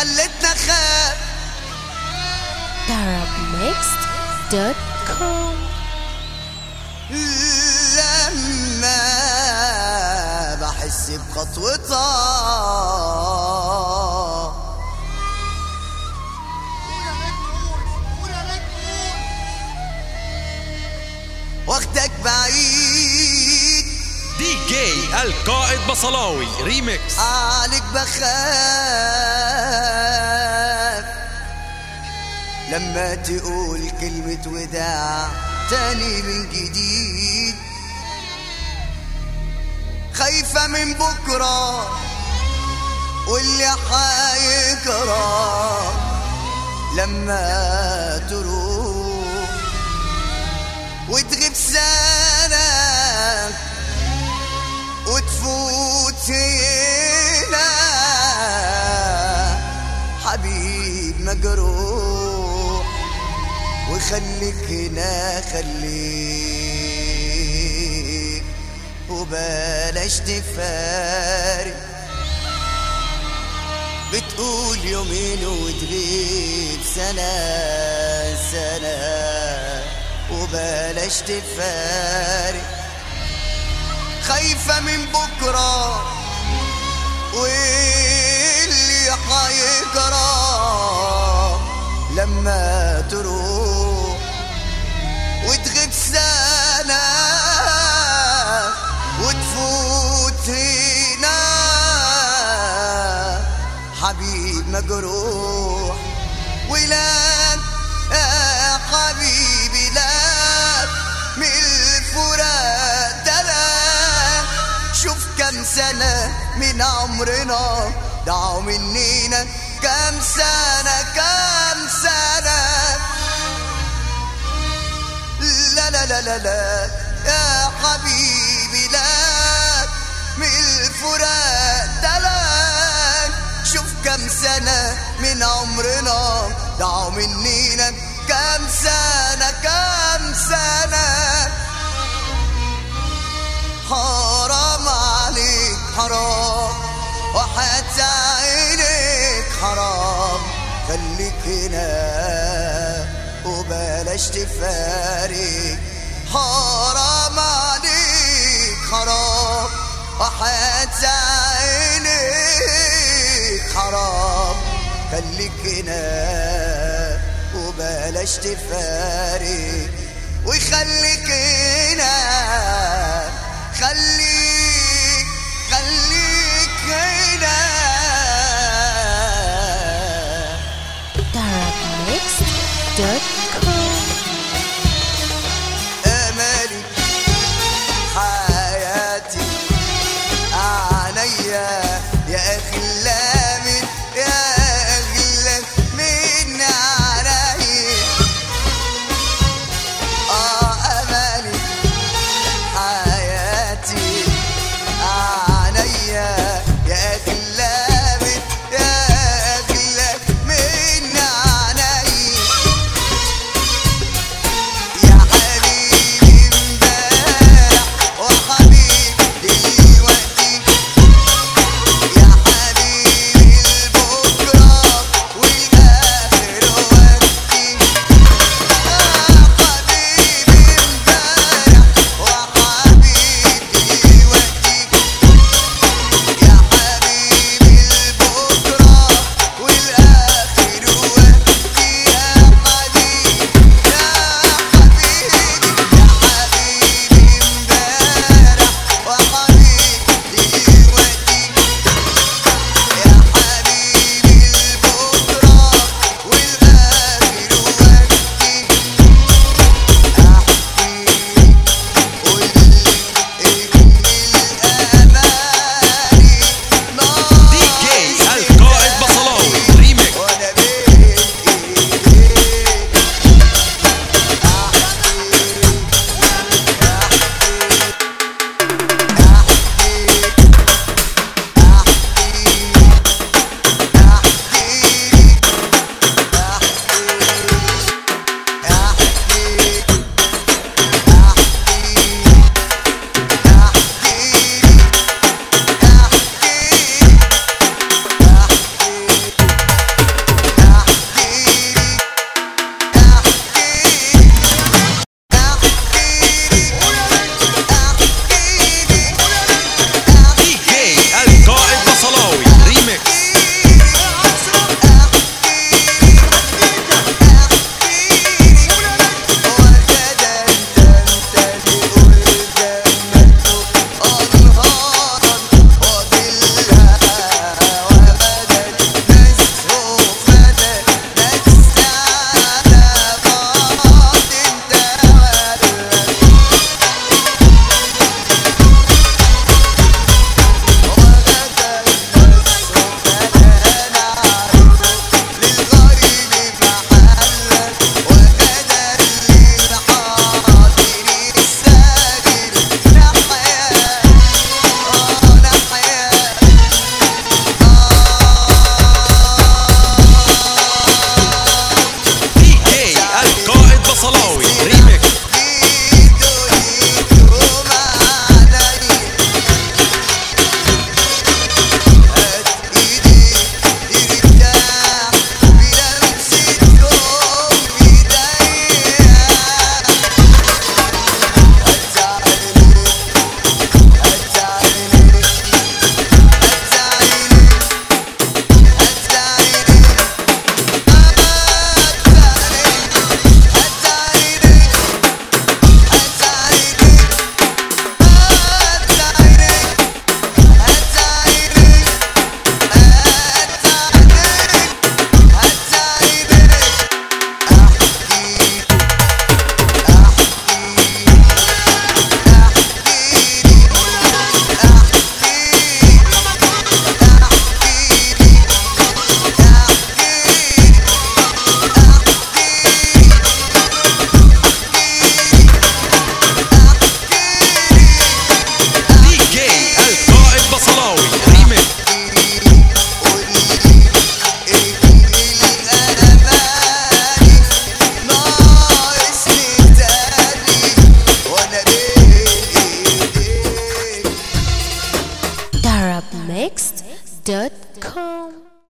خلتنا خاف. Arabmixed.com. لما بحس بخطوتها واخدك بعيد، دي جي القائد بصلاوي ريميكس. عليك بخاف لما تقول كلمة وداع تاني من جديد. خايفة من بكرة واللي حيجرى لما تروح وتغيب سنة وتفوت هنا حبيب مجروح. وخليك هنا خليك وبلاش تفارق. بتقول يومين وتغيب سنة وبلاش تفارق. خايفة من بكرة واللي حيجرى لما تروح وتغيب سنة وتفوت هنا حبيب مجروح. ولا يا حبيبي لا من الفراق دلال. شوف كم سنة من عمرنا ضاعوا منينا، كم سنة كم سنة. لا لا لا لا لا يا حبيبي لا من الفراق دلال. شوف كم سنة من عمرنا ضاعوا منينا، كم سنة كم سنة. حرام عليك حرام وحتى عينيك حرام. خليك هنا وبلاش تفارق. حرام عليك حرام وحتى عينيك حرام. خليك هنا وبلاش تفارق وخليك هنا